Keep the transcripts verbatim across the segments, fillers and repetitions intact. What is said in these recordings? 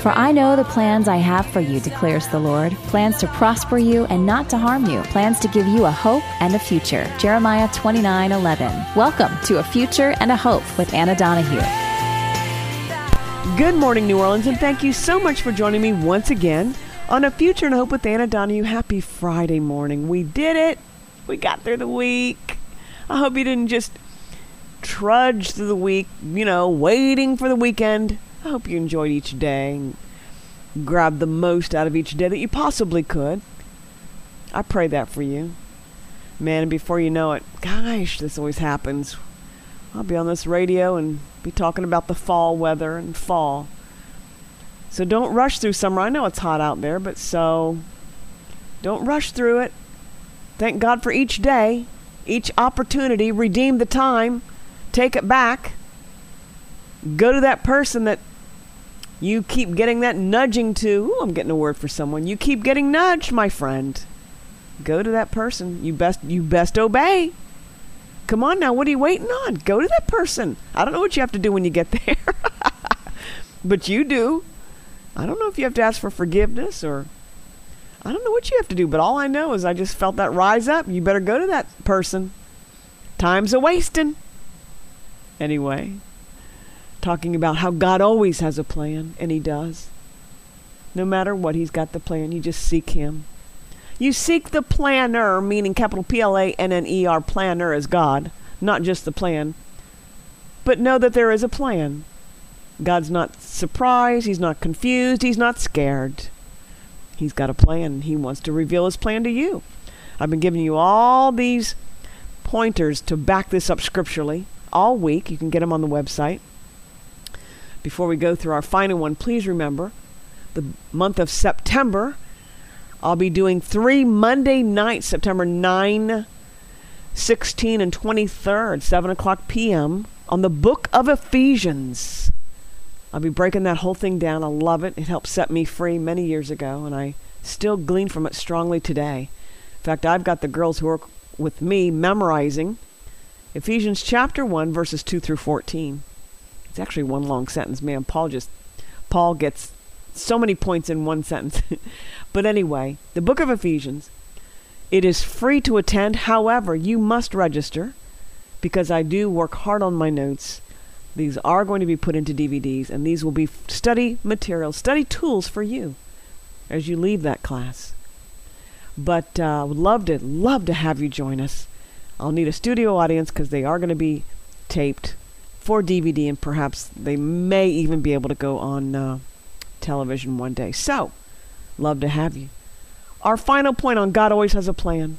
For I know the plans I have for you, declares the Lord, plans to prosper you and not to harm you, plans to give you a hope and a future. Jeremiah twenty-nine eleven. Welcome to A Future and a Hope with Anna Donahue. Good morning, New Orleans, and thank you so much for joining me once again on A Future and a Hope with Anna Donahue. Happy Friday morning. We did it. We got through the week. I hope you didn't just trudge through the week, you know, waiting for the weekend. I hope you enjoyed each day and grabbed the most out of each day that you possibly could. I pray that for you. Man, and before you know it, gosh, this always happens. I'll be on this radio and be talking about the fall weather and fall. So don't rush through summer. I know it's hot out there, but so don't rush through it. Thank God for each day, each opportunity. Redeem the time. Take it back. Go to that person that you keep getting that nudging to. Ooh, I'm getting a word for someone. You keep getting nudged, my friend. Go to that person. You best you best obey. Come on now, what are you waiting on? Go to that person. I don't know what you have to do when you get there. But you do. I don't know if you have to ask for forgiveness or I don't know what you have to do, but all I know is I just felt that rise up. You better go to that person. Time's a wasting. Anyway, talking about how God always has a plan, and he does. No matter what, he's got the plan. You just seek him. You seek the planner, meaning capital P L A N N E R, planner as God, not just the plan. But know that there is a plan. God's not surprised. He's not confused. He's not scared. He's got a plan. He wants to reveal his plan to you. I've been giving you all these pointers to back this up scripturally all week. You can get them on the website. Before we go through our final one, please remember the month of September, I'll be doing three Monday nights, September ninth, sixteenth, and twenty-third, seven o'clock p.m. on the book of Ephesians. I'll be breaking that whole thing down. I love it. It helped set me free many years ago, and I still glean from it strongly today. In fact, I've got the girls who work with me memorizing Ephesians chapter one, verses two through fourteen. It's actually one long sentence. Man, Paul just, Paul gets so many points in one sentence. But anyway, the book of Ephesians, it is free to attend. However, you must register because I do work hard on my notes. These are going to be put into D V Ds, and these will be study materials, study tools for you as you leave that class. But I uh, would love to, love to have you join us. I'll need a studio audience because they are going to be taped for D V D, and perhaps they may even be able to go on uh, television one day. So, love to have you. Our final point on God always has a plan.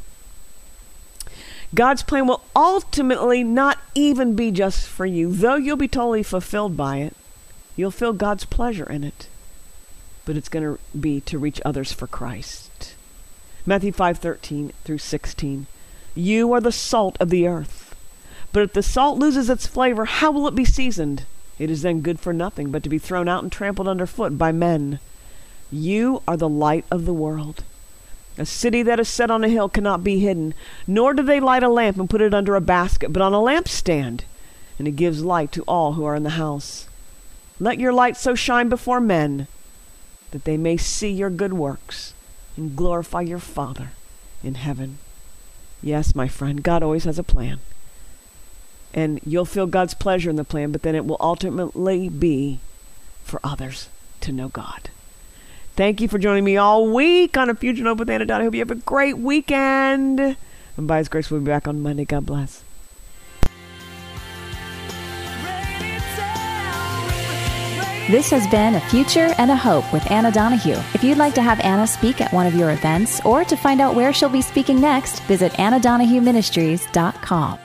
God's plan will ultimately not even be just for you, though you'll be totally fulfilled by it. You'll feel God's pleasure in it. But it's going to be to reach others for Christ. Matthew five thirteen through sixteen. You are the salt of the earth. But if the salt loses its flavor, how will it be seasoned? It is then good for nothing but to be thrown out and trampled underfoot by men. You are the light of the world. A city that is set on a hill cannot be hidden, nor do they light a lamp and put it under a basket, but on a lampstand, and it gives light to all who are in the house. Let your light so shine before men that they may see your good works and glorify your Father in heaven. Yes, my friend, God always has a plan. And you'll feel God's pleasure in the plan, but then it will ultimately be for others to know God. Thank you for joining me all week on A Future and Hope with Anna Donahue. I hope you have a great weekend. And by His grace, we'll be back on Monday. God bless. This has been A Future and a Hope with Anna Donahue. If you'd like to have Anna speak at one of your events or to find out where she'll be speaking next, visit anna donahue ministries dot com.